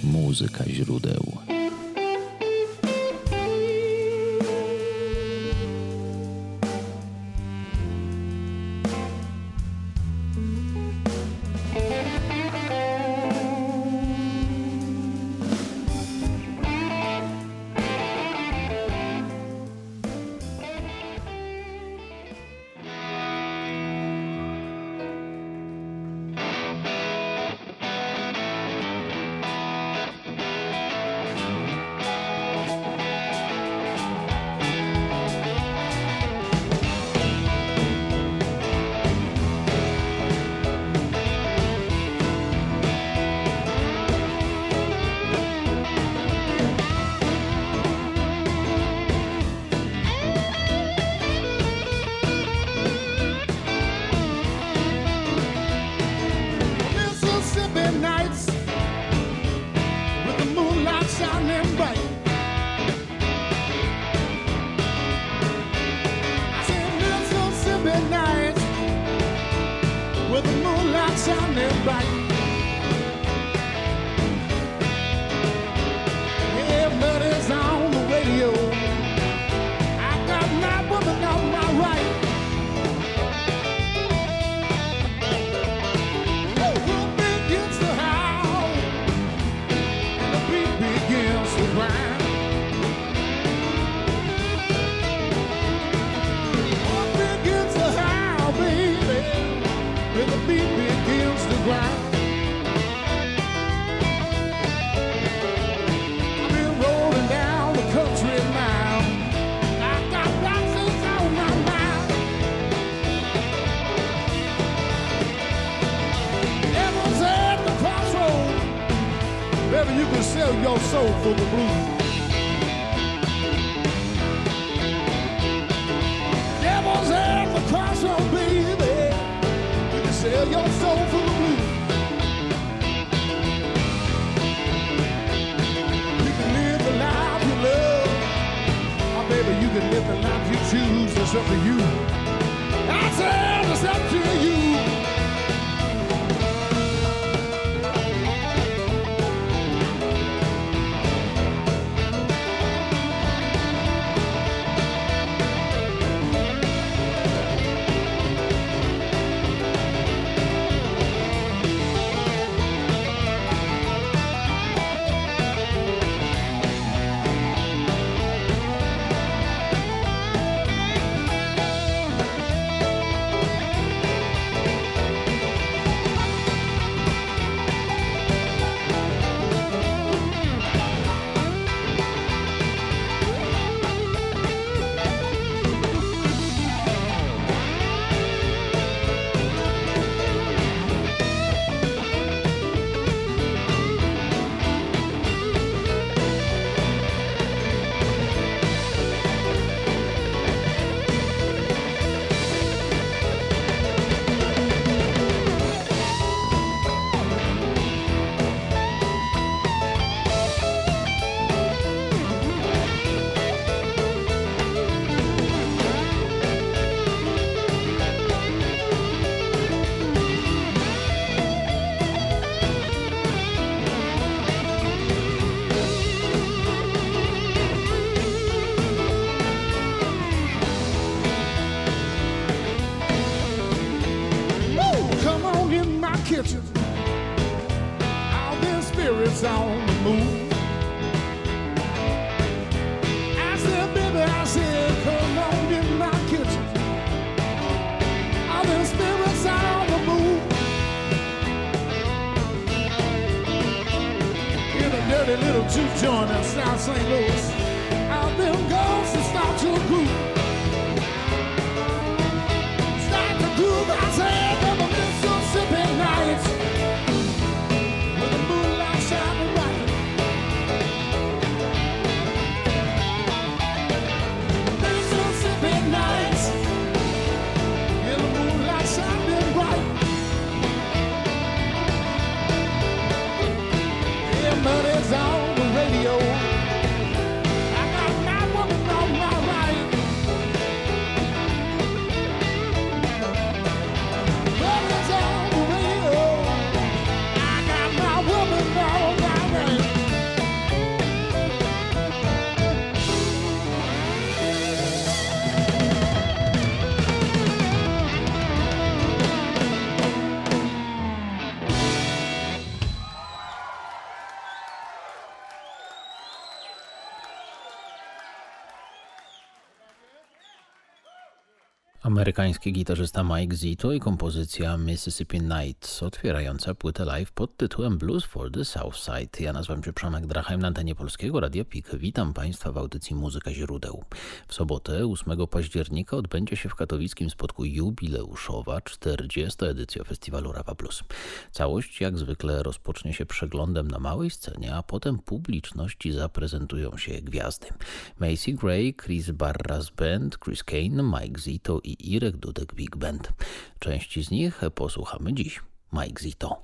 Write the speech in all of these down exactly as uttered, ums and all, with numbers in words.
Muzyka źródeł. Amerykański gitarzysta Mike Zito i kompozycja Mississippi Nights otwierająca płytę live pod tytułem Blues for the Southside. Ja nazywam się Przemek Drachheim, na antenie Polskiego Radia P I K. Witam Państwa w audycji Muzyka Źródeł. W sobotę ósmego października odbędzie się w katowickim Spodku jubileuszowa czterdziesta edycja festiwalu Rawa Blues. Całość jak zwykle rozpocznie się przeglądem na małej scenie, a potem publiczności zaprezentują się gwiazdy. Macy Gray, Chris Barras Band, Chris Kane, Mike Zito i Irek Dudek Big Band. Części z nich posłuchamy dziś. Mike Zito.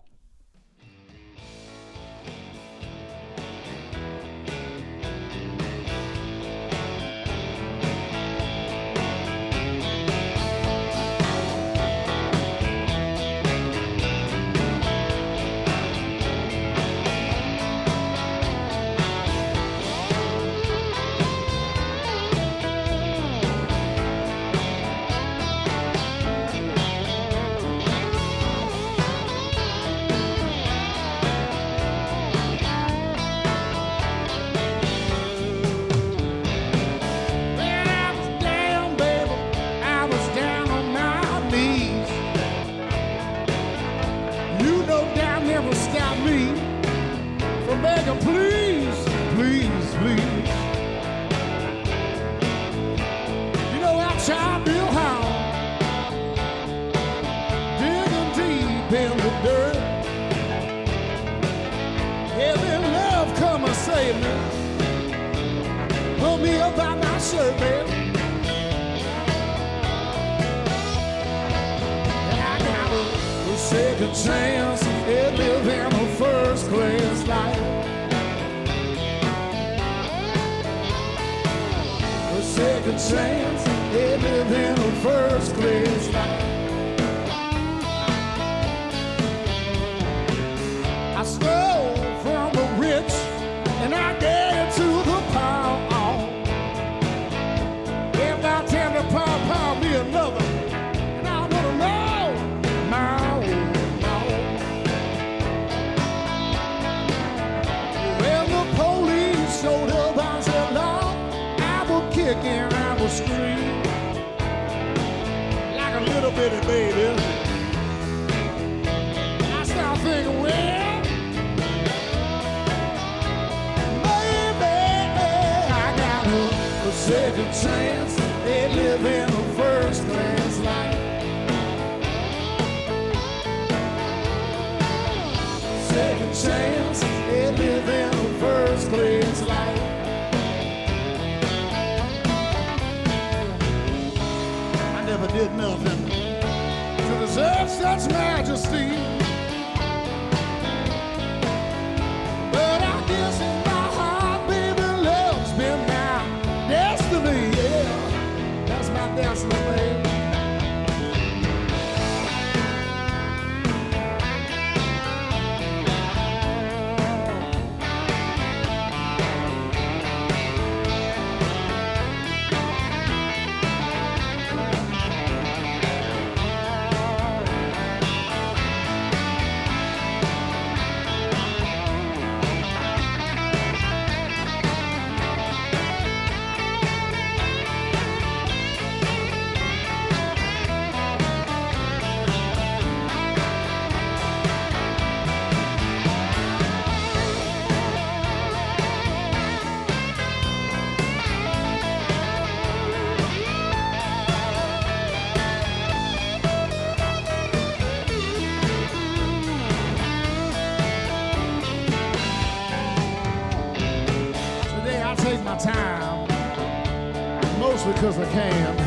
Because I can.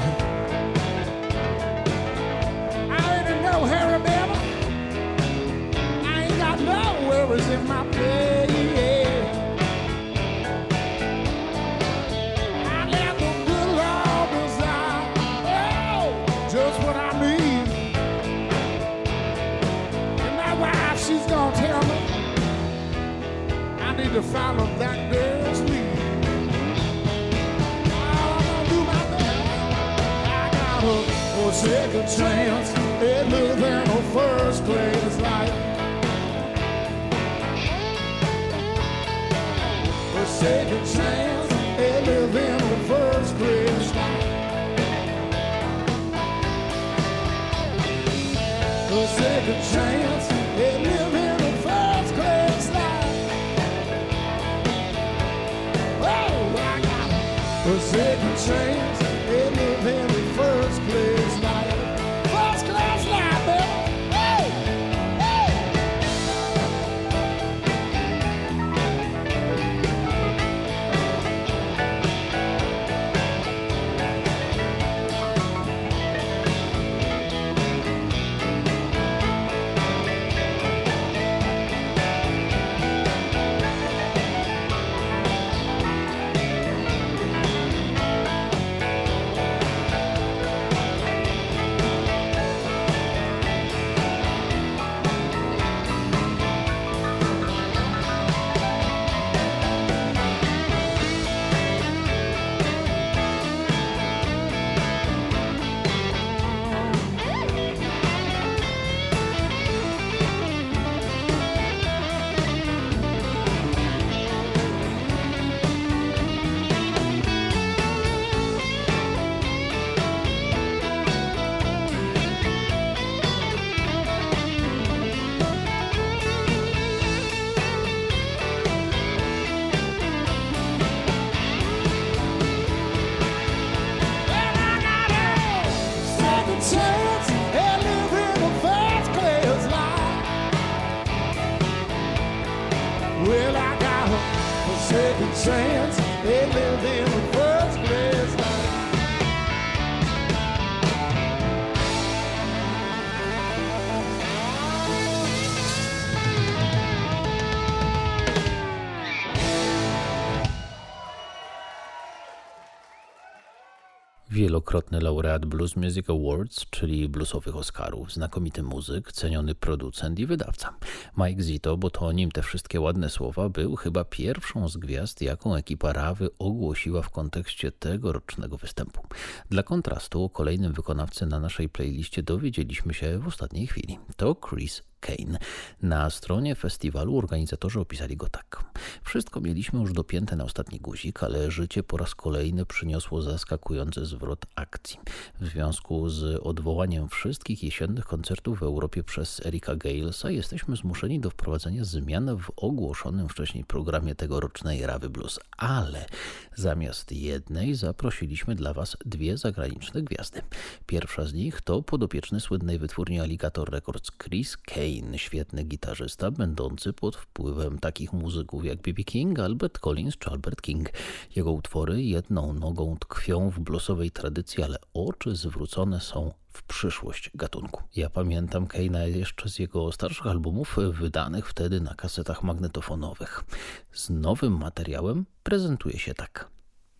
I ain't no Harry Bama. I ain't got no worries in my bed. I let the good Lord decide. Oh, just what I need. And my wife, she's gonna tell me I need to follow that girl's lead. A second chance at living a first class life. A second chance at living a first class life. a second chance. They live in a first class life. Oh, I got a second chance. They live in a first class life. First class life, baby. Hey, hey. Well, I got a second chance. They live in the first class life. Wielokrotny laureat Blues Music Awards, czyli bluesowych Oscarów, znakomity muzyk, ceniony producent i wydawca. Mike Zito, bo to o nim te wszystkie ładne słowa, był chyba pierwszą z gwiazd, jaką ekipa Rawy ogłosiła w kontekście tegorocznego występu. Dla kontrastu o kolejnym wykonawcy na naszej playliście dowiedzieliśmy się w ostatniej chwili. To Chris Kane. Na stronie festiwalu organizatorzy opisali go tak. Wszystko mieliśmy już dopięte na ostatni guzik, ale życie po raz kolejny przyniosło zaskakujący zwrot akcji. W związku z odwołaniem wszystkich jesiennych koncertów w Europie przez Erika Galesa jesteśmy zmuszeni do wprowadzenia zmian w ogłoszonym wcześniej programie tegorocznej Rawy Blues. Ale zamiast jednej zaprosiliśmy dla Was dwie zagraniczne gwiazdy. Pierwsza z nich to podopieczny słynnej wytwórni Alligator Records Chris Kane, świetny gitarzysta, będący pod wpływem takich muzyków jak B B King, Albert Collins czy Albert King. Jego utwory jedną nogą tkwią w bluesowej tradycji, ale oczy zwrócone są w przyszłość gatunku. Ja pamiętam Kane'a jeszcze z jego starszych albumów, wydanych wtedy na kasetach magnetofonowych. Z nowym materiałem prezentuje się tak.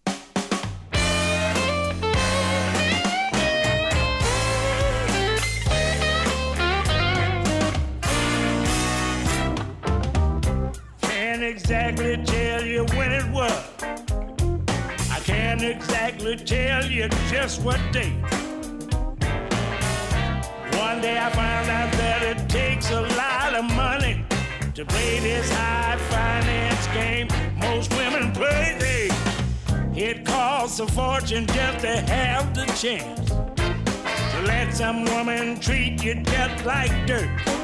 Exactly tell you when it was. I can't exactly tell you just what day. One day I found out that it takes a lot of money to play this high finance game most women play. They, it costs a fortune just to have the chance to let some woman treat you just like dirt.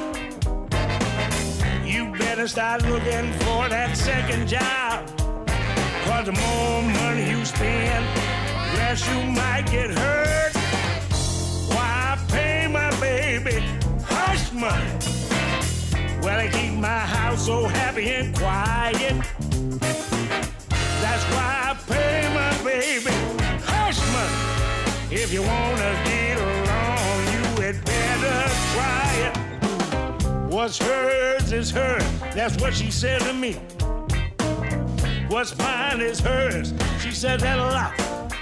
You better start looking for that second job, cause the more money you spend, the less you might get hurt. Why pay my baby hush money? Well, I keep my house so happy and quiet. That's why I pay my baby hush money. If you wanna get along, you had better try it. What's hers is hers, that's what she said to me. What's mine is hers, she said that a lot.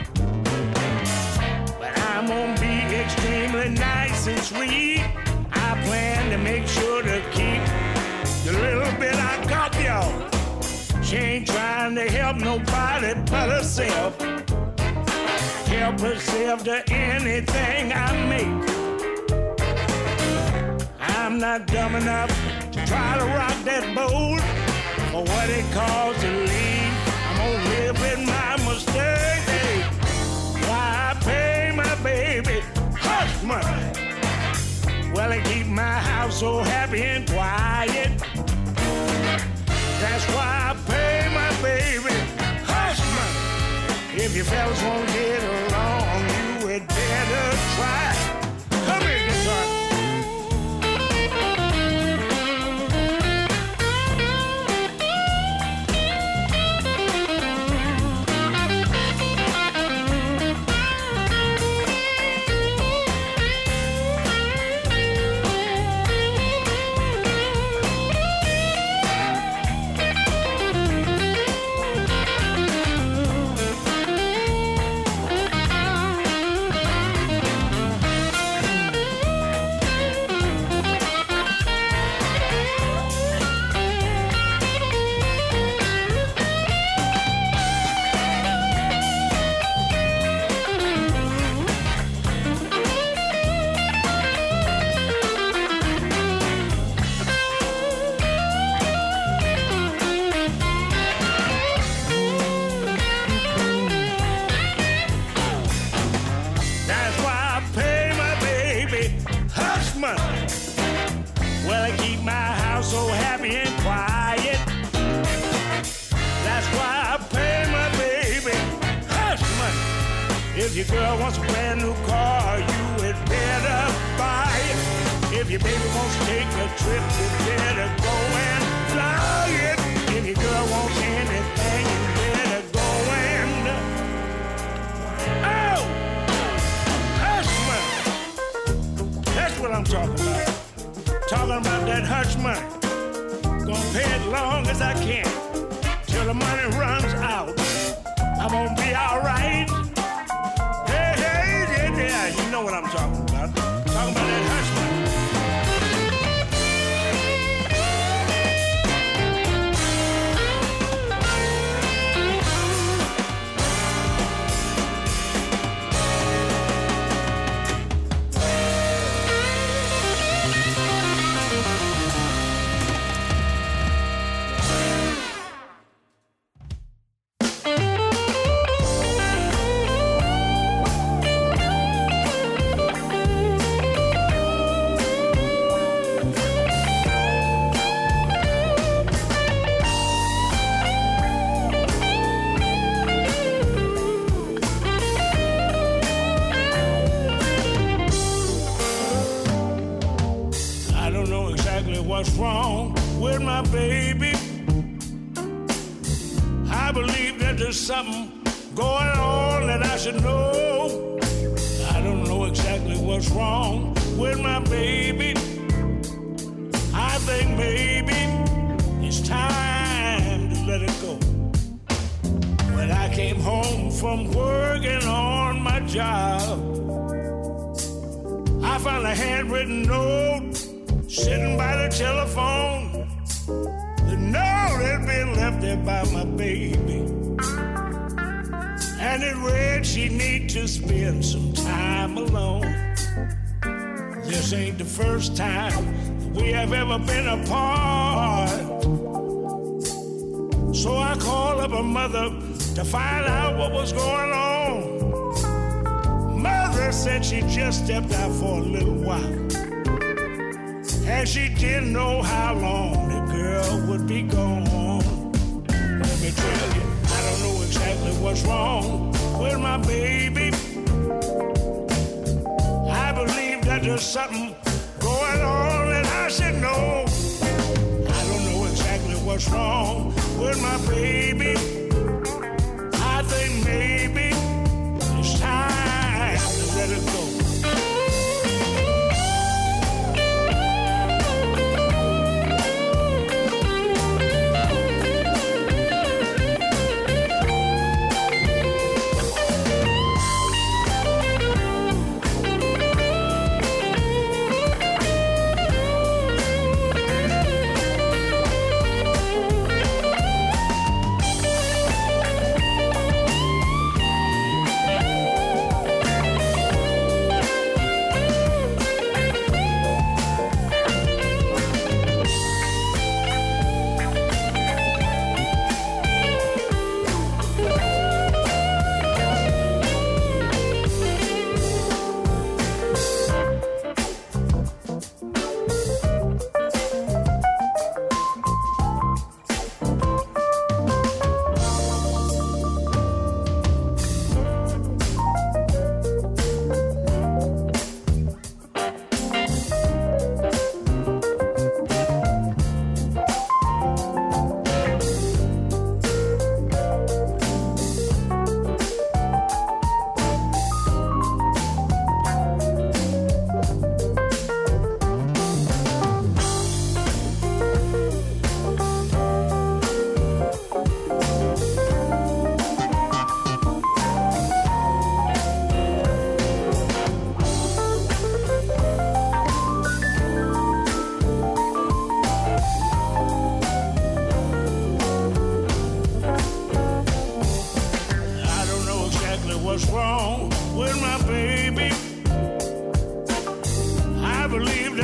But I'm gonna be extremely nice and sweet. I plan to make sure to keep the little bit I got, y'all. She ain't trying to help nobody but herself. Help herself to anything I make. I'm not dumb enough to try to rock that boat. For what it costs to leave, I'm gonna live with my mistake. Hey, why I pay my baby hush money? Well, I keep my house so happy and quiet. That's why I pay my baby hush money. If you fellas won't get along, you had better try. Come here, guitar. If your girl wants a brand new car, you had better buy it. If your baby wants to take a trip, you better go and fly it. If your girl wants anything, you better go and... Oh! Hush money! That's what I'm talking about. Talking about that hush money. Gonna pay it long as I can. Till the money runs out. I'm gonna be all right. Yeah, you know what I'm talking about. Talking about that hush money. What's wrong with my baby? I believe that there's something going on that I should know. I don't know exactly what's wrong with my baby. I think maybe it's time to let it go. When I came home from working on my job, I found a handwritten note sitting by the telephone. The note had been left there by my baby, and it read she need to spend some time alone. This ain't the first time we have ever been apart, so I called up her mother to find out what was going on. Mother said she just stepped out for a little while, and she didn't know how long the girl would be gone. Let me tell you, I don't know exactly what's wrong with my baby. I believe that there's something going on and I should know. I don't know exactly what's wrong with my baby. I think maybe it's time to let it go.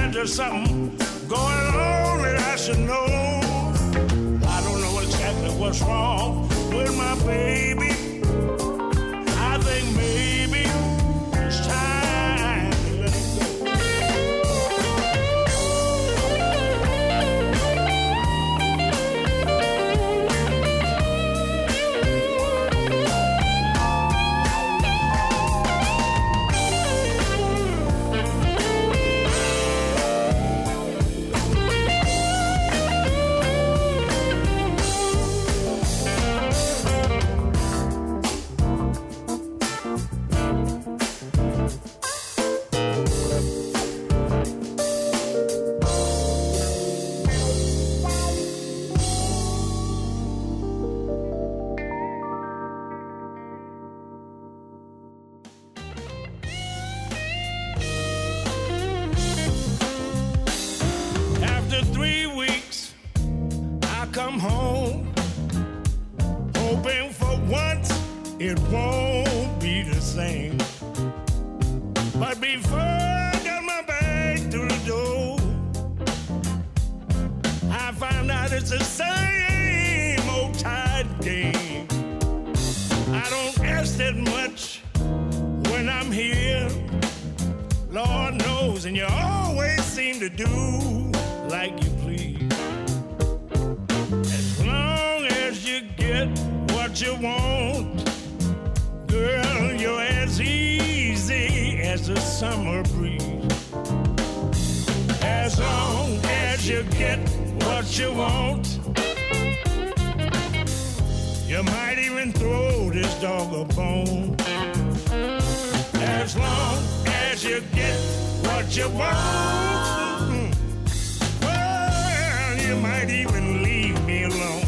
that there's something going on that I should know. I don't know exactly what's wrong with my baby. I think maybe it's time to let it go. It won't be the same. But before I got my back through the door, I found out it's the same old tight game. I don't ask that much when I'm here, Lord knows, and you always seem to do like you please. As long as you get what you want, girl, you're as easy as a summer breeze. As long as you get what you want, you might even throw this dog a bone. As long as you get what you want, well, you might even leave me alone.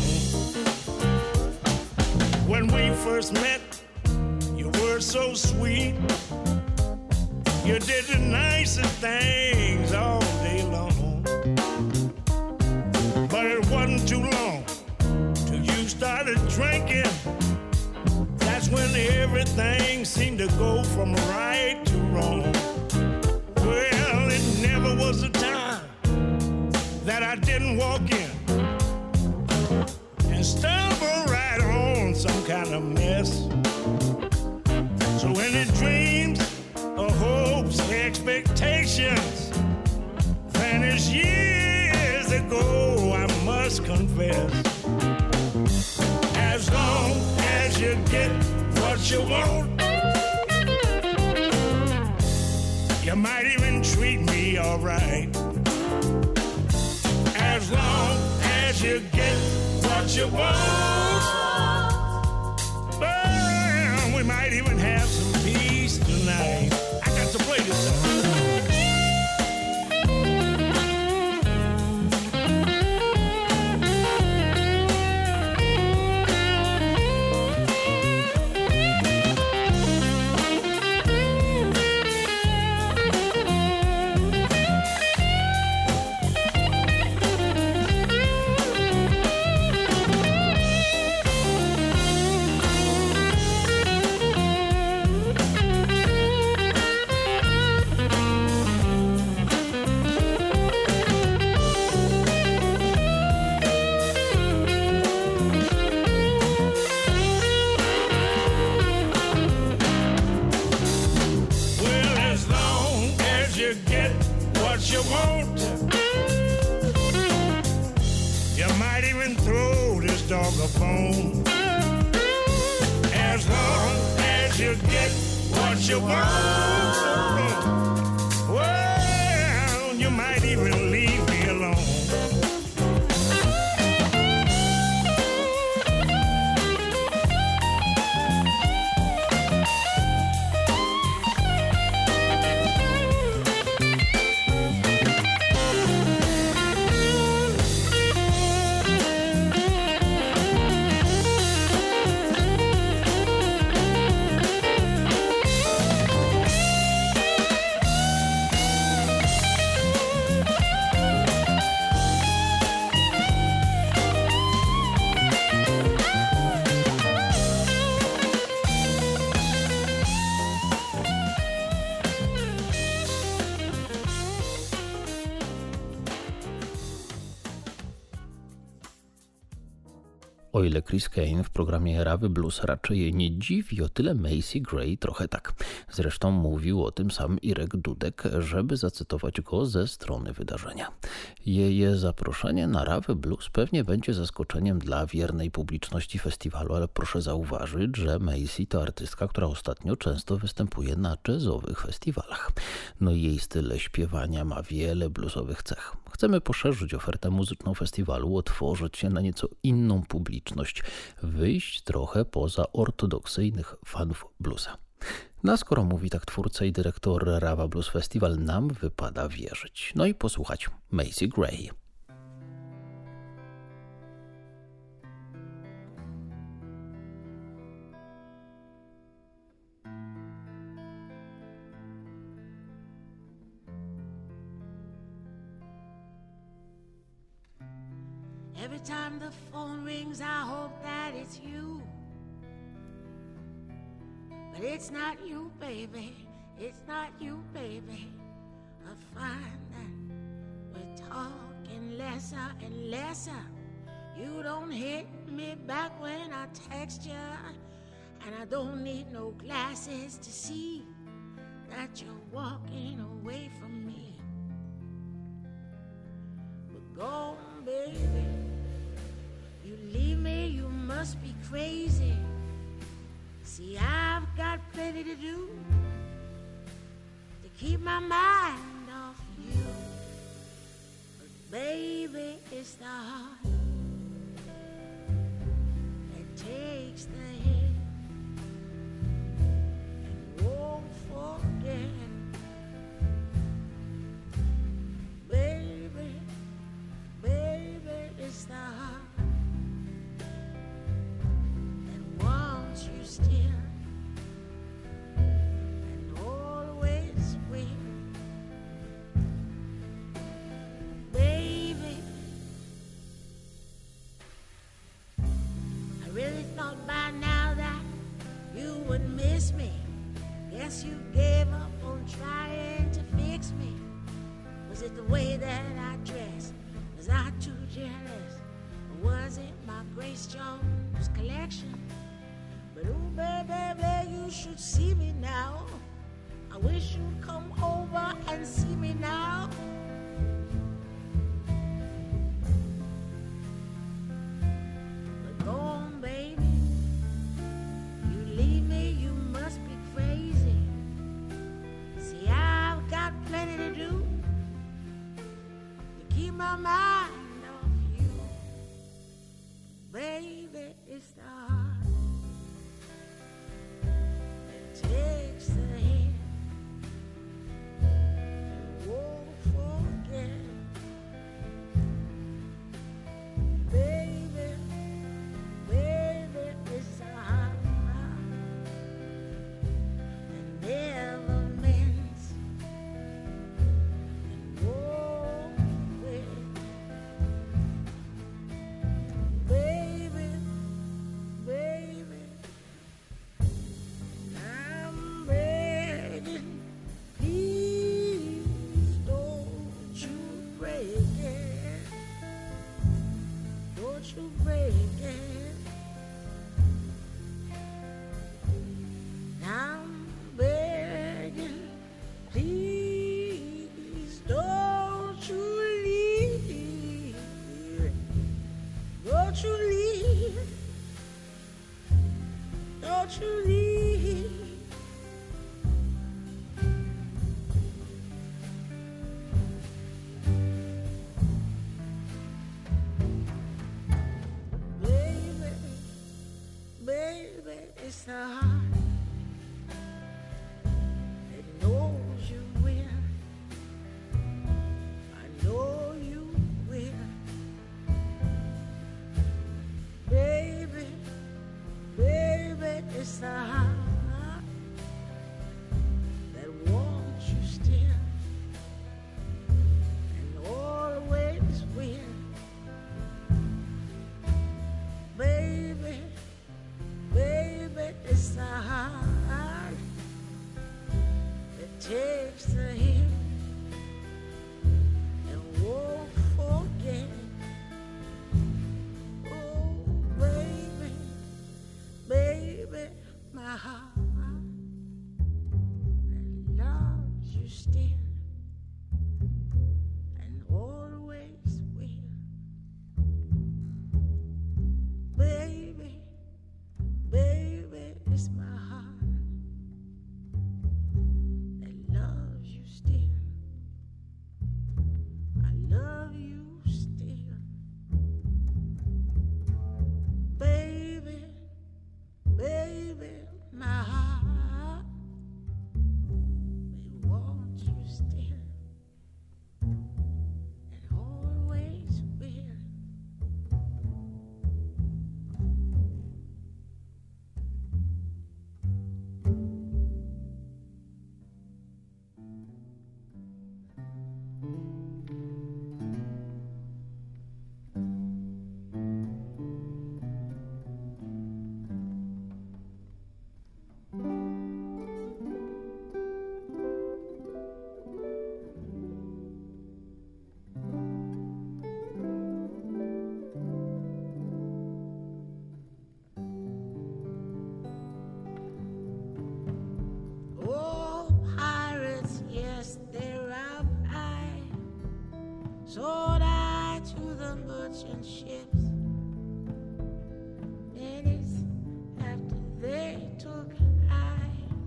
When we first met, you were so sweet. You did the nicest things all day long. But it wasn't too long till you started drinking. That's when everything seemed to go from right to wrong. Well, it never was a time that I didn't walk in and stumble right on some kind of mess. So any dreams or hopes, expectations vanished years ago, I must confess. As long as you get what you want, you might even treat me all right. As long as you get what you want, well, we might even have some peace tonight. I got to play this song. O ile Chris Kane w programie Rawy Blues raczej jej nie dziwi, o tyle Macy Gray trochę tak. Zresztą mówił o tym sam Irek Dudek, żeby zacytować go ze strony wydarzenia. Jej zaproszenie na Rawę Blues pewnie będzie zaskoczeniem dla wiernej publiczności festiwalu, ale proszę zauważyć, że Macy to artystka, która ostatnio często występuje na jazzowych festiwalach. No i jej styl śpiewania ma wiele bluesowych cech. Chcemy poszerzyć ofertę muzyczną festiwalu, otworzyć się na nieco inną publiczność, wyjść trochę poza ortodoksyjnych fanów bluesa. No skoro mówi tak twórca i dyrektor Rawa Blues Festival, nam wypada wierzyć. No i posłuchać Macy Gray. Every time the phone rings, I hope that it's you. But it's not you, baby. It's not you, baby. I find that we're talking lesser and lesser. You don't hit me back when I text you, and I don't need no glasses to see that you're walking away from me. But go on, baby. You leave me, you must be crazy. See, I've got plenty to do to keep my mind off you. But baby, it's the heart that takes the hit and won't forget. Baby, baby, it's the heart you still and always will. Baby, I really thought by now that you would miss me. Guess you gave up on trying to fix me. Was it the way that I dressed? Was I too jealous? Or was it my Grace Jones collection? But ooh, baby, baby, you should see me now. I wish you'd come over and see me now. But go on, baby. You leave me, you must be crazy. See, I've got plenty to do to keep my mind off you. Baby, it's the heart takes the hit and won't forget. Baby, baby, it's a heart that never mends and won't quit. Baby, baby, I'm begging, please don't you break it. Don't you break it. I'm begging, please don't you leave. Don't you leave. Don't you leave. Baby, baby, it's the heart that knows you will. I know you will. Baby, baby, it's the heart that wants you still and always will. Baby, baby, it's the love you still. Baby, baby, my heart, baby, won't you still and always will. Oh, pirates, yes, they rob I, sold I to the merchant ships. Minutes after they took I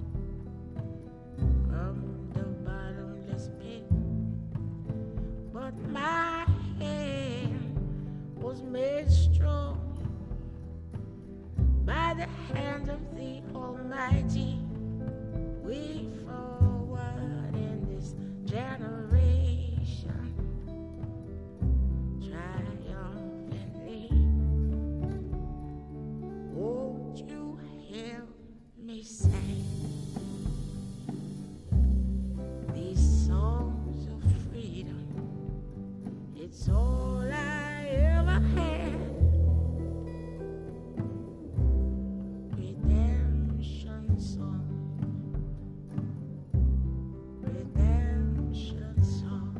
from the bottomless pit, but my hand was made strong by the hand of the Almighty. We forward in this generation triumphantly. Won't you hear me sing these songs of freedom? It's all I ever had. Redemption song. Redemption song.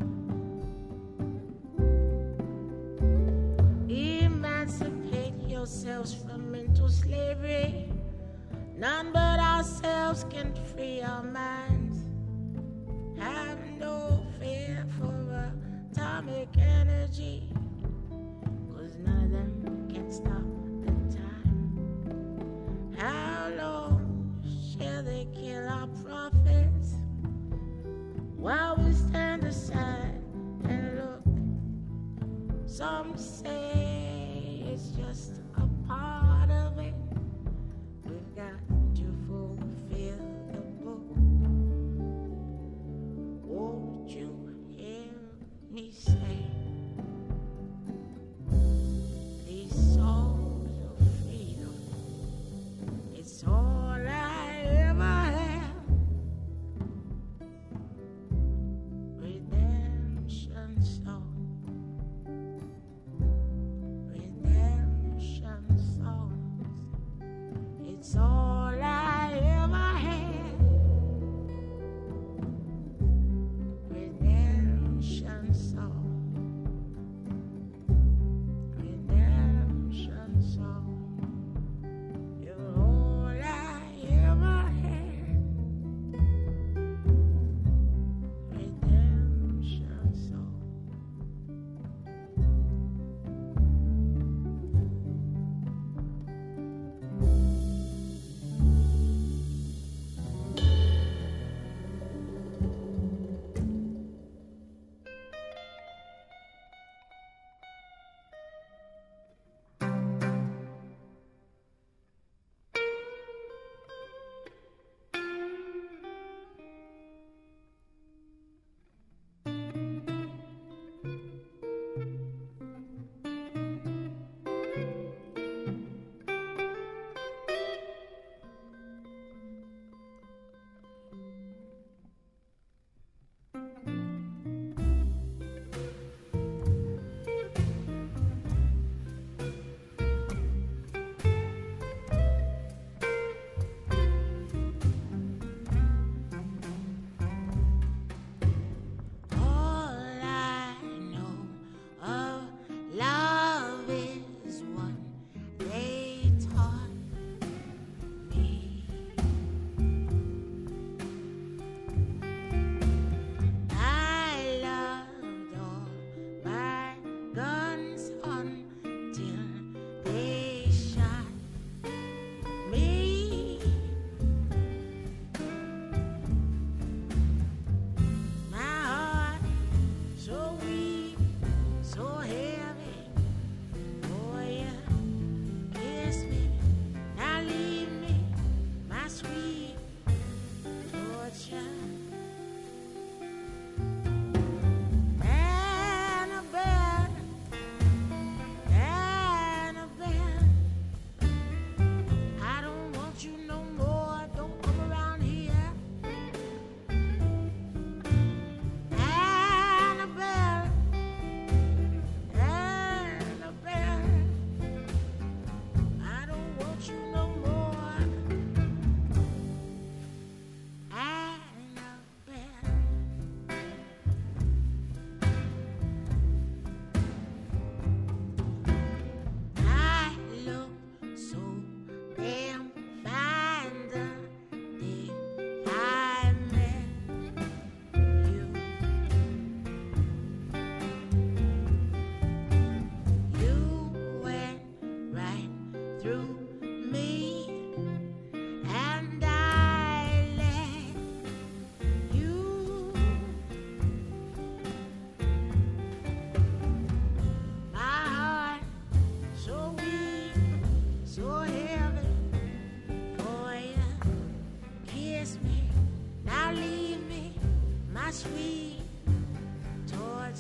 Emancipate yourselves from mental slavery. None but ourselves can free our minds. Have no fear for atomic energy, 'cause none of them can stop the time. How long shall they kill our prophets while we stand aside and look? Some say it's just a part of it. We've got to fulfill the book. Won't you hear me say these songs of freedom? It's all I ever have. Redemption song. Redemption songs. It's all I ever had. Redemption song.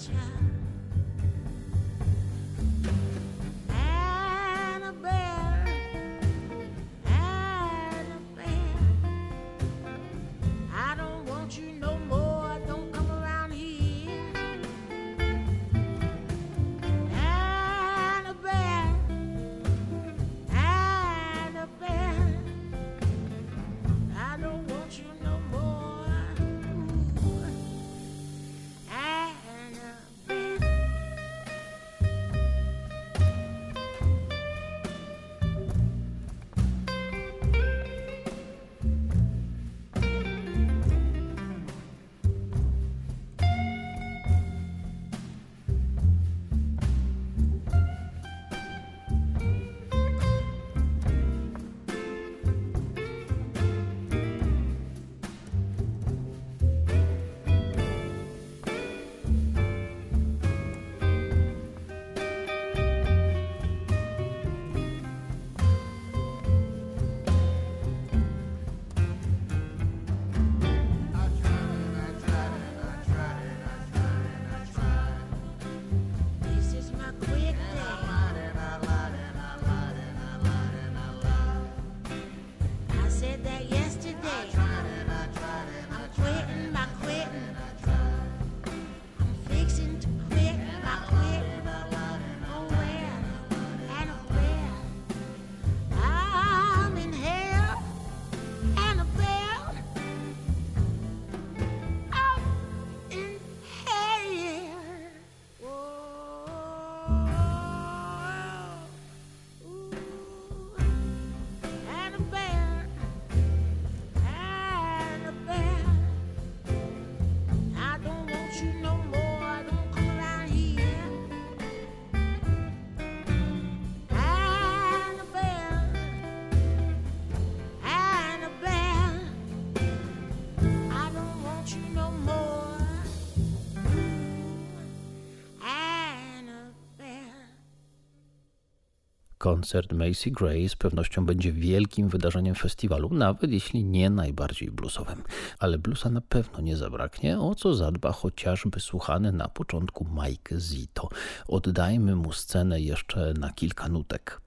Koncert Macy Gray z pewnością będzie wielkim wydarzeniem festiwalu, nawet jeśli nie najbardziej bluesowym. Ale bluesa na pewno nie zabraknie, o co zadba chociażby słuchany na początku Mike Zito. Oddajmy mu scenę jeszcze na kilka nutek.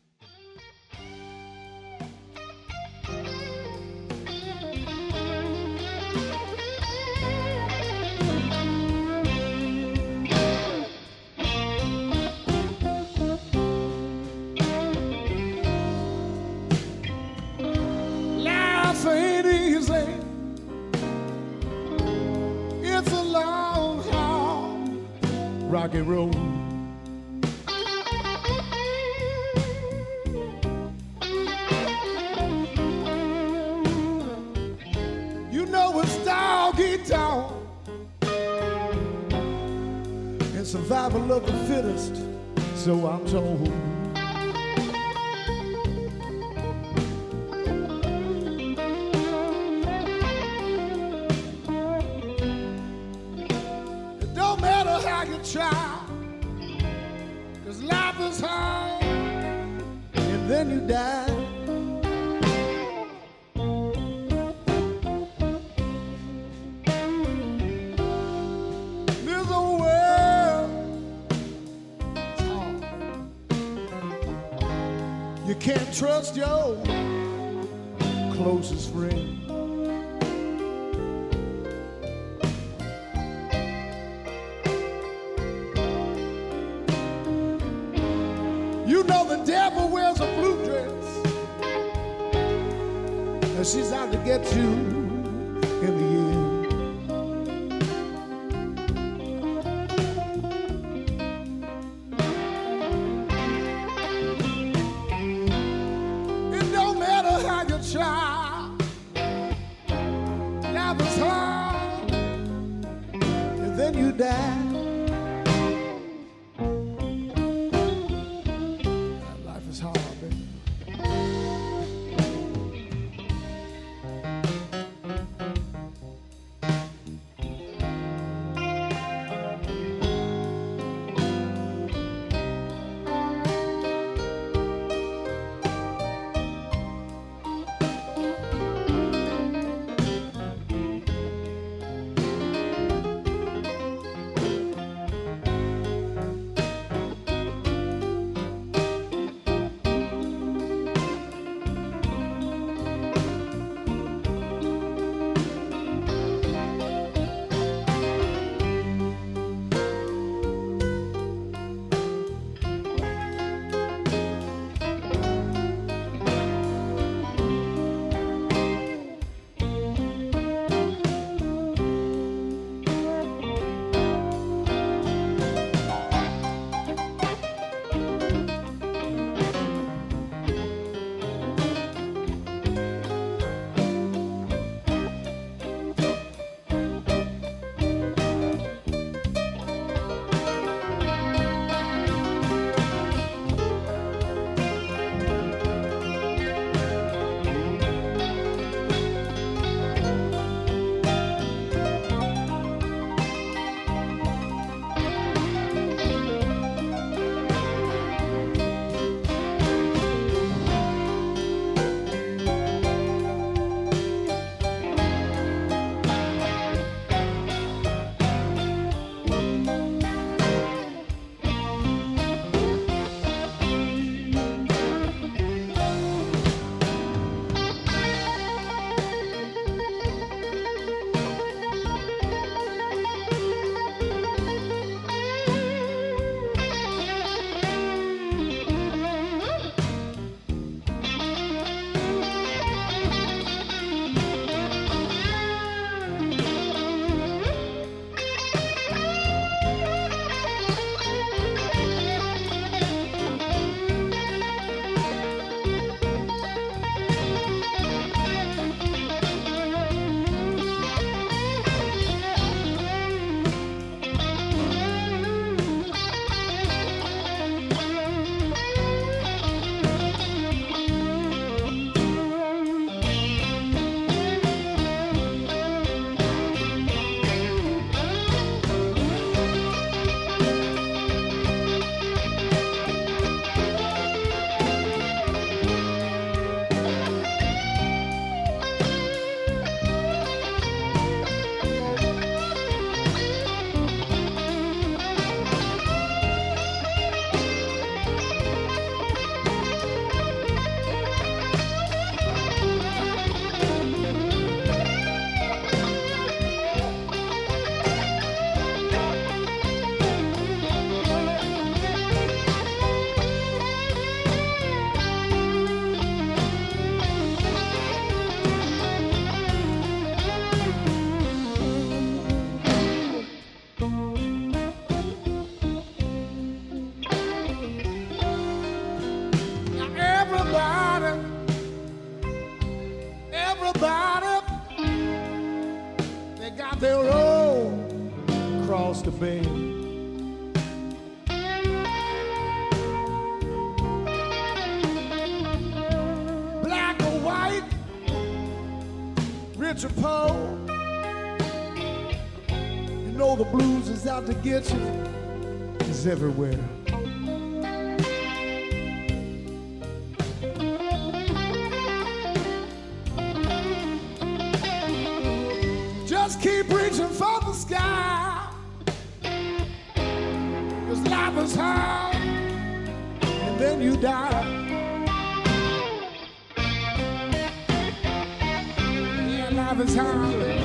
Ain't easy. It's a long, hard, rocky road. You know it's dog eat dog, and survival of the fittest, so I'm told. Try, 'cause life is hard, and then you die. This old world is hard. You can't trust your closest friend. The devil wears a blue dress, and she's out to get you in the end. It don't matter how you try, life is hard, and then you die. baby. Black or white, rich or poor, you know the blues is out to get you. It's everywhere. Just keep reaching for the sky, 'cause life is hard and then you die. Yeah, life is hard.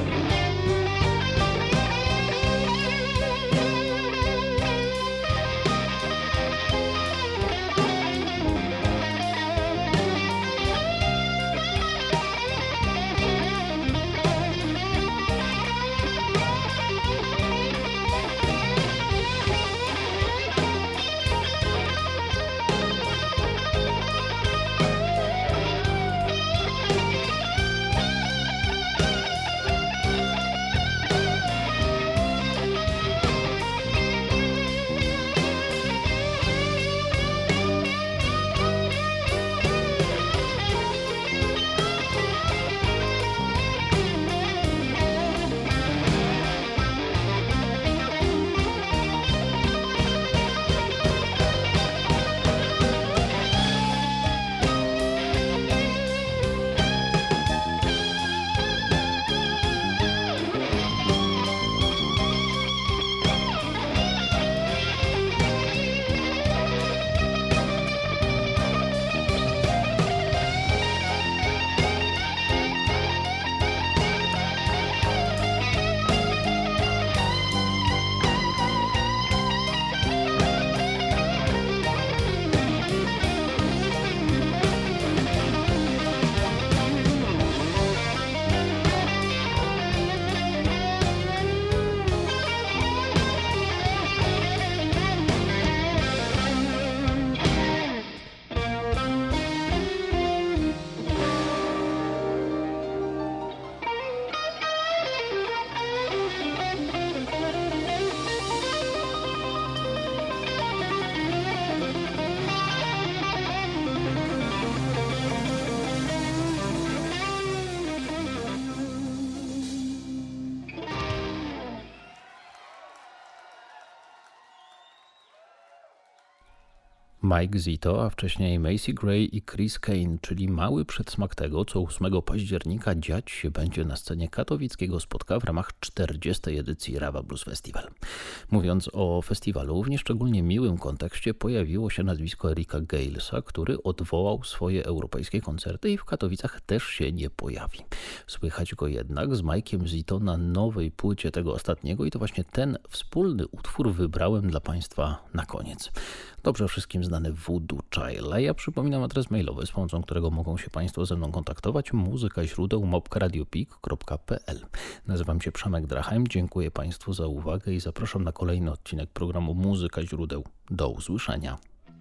Mike Zito, a wcześniej Macy Gray i Chris Kane, czyli mały przedsmak tego, co ósmego października dziać się będzie na scenie katowickiego spotka w ramach czterdziestej edycji Rawa Blues Festival. Mówiąc o festiwalu, w nieszczególnie miłym kontekście pojawiło się nazwisko Erika Galesa, który odwołał swoje europejskie koncerty i w Katowicach też się nie pojawi. Słychać go jednak z Mike'iem Zito na nowej płycie tego ostatniego i to właśnie ten wspólny utwór wybrałem dla Państwa na koniec. Dobrze wszystkim znany Voodoo Child, a ja przypominam adres mailowy, z pomocą którego mogą się Państwo ze mną kontaktować, muzyka źródeł małpka radiopik kropka p l. Nazywam się Przemek Drachem, dziękuję Państwu za uwagę i zapraszam na kolejny odcinek programu Muzyka źródeł. Do usłyszenia.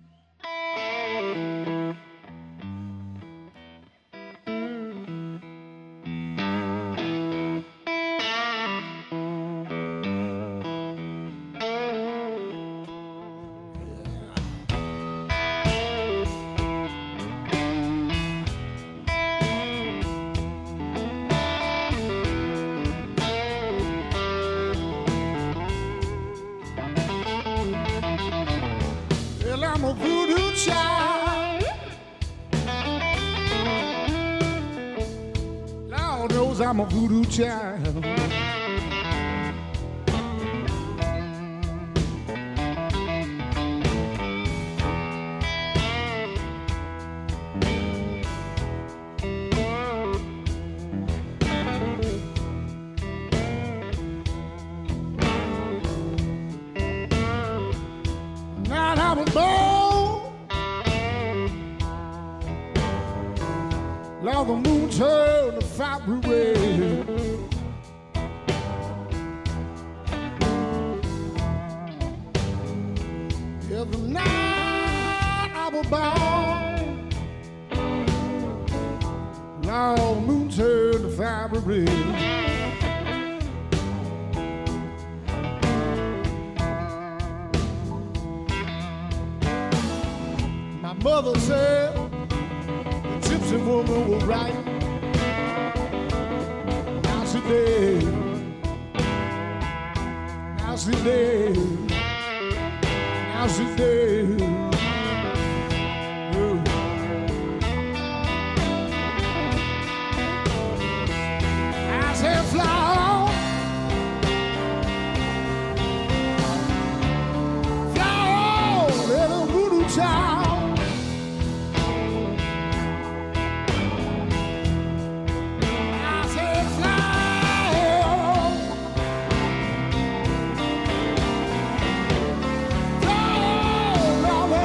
I'm a voodoo child. Lord knows I'm a voodoo child. I'm a boy. Lord, the moon turned the fiery red. Every night I was born. Lord, the moon turned the fiery red. Mother said the gypsy woman was right. Now she dead. Now she dead. Now she dead. Yeah. I said fly on. Fly on, little voodoo child. Fly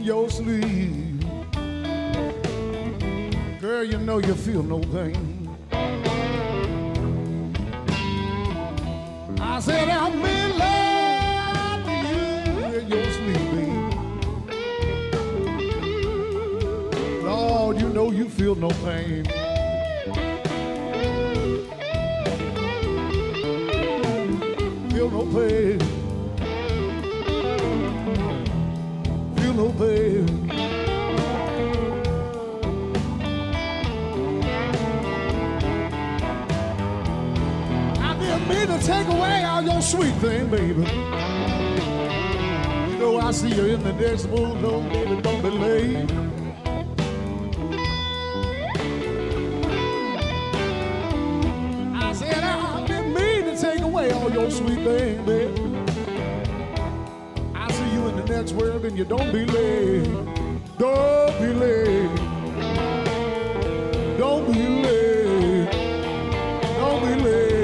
in your sleep. Girl, you know you feel no pain. I said I'm in love with you in your sleep, baby. Lord, you know you feel no pain. Feel no pain. Feel no pain. Me to take away all your sweet thing, baby. You know I see you in the next mood, no, baby, don't be late. I said I didn't mean to take away all your sweet thing, baby. I see you in the next world and you don't be late. Don't be late. Don't be late. Don't be late.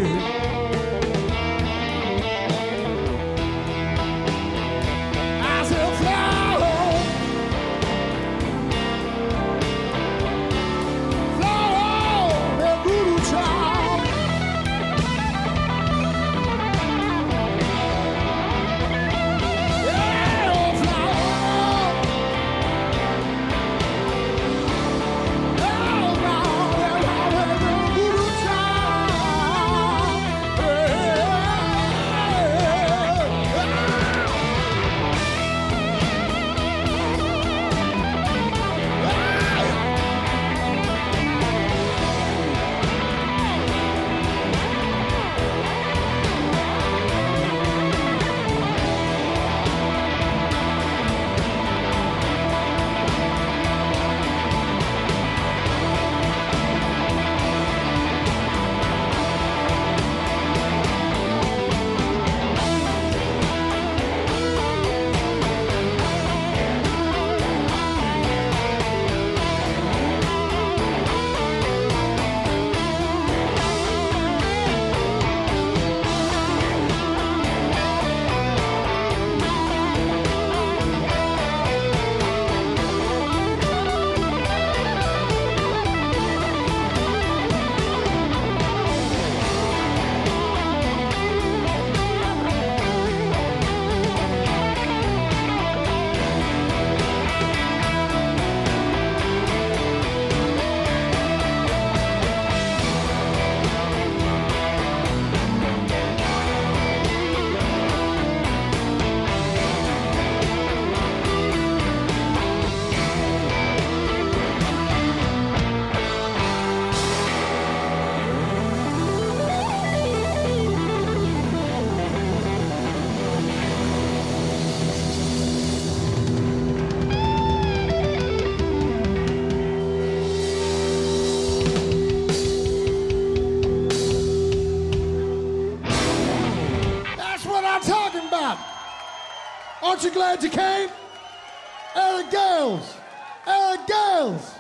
Aren't you glad you came? Eric Gales! Eric Gales!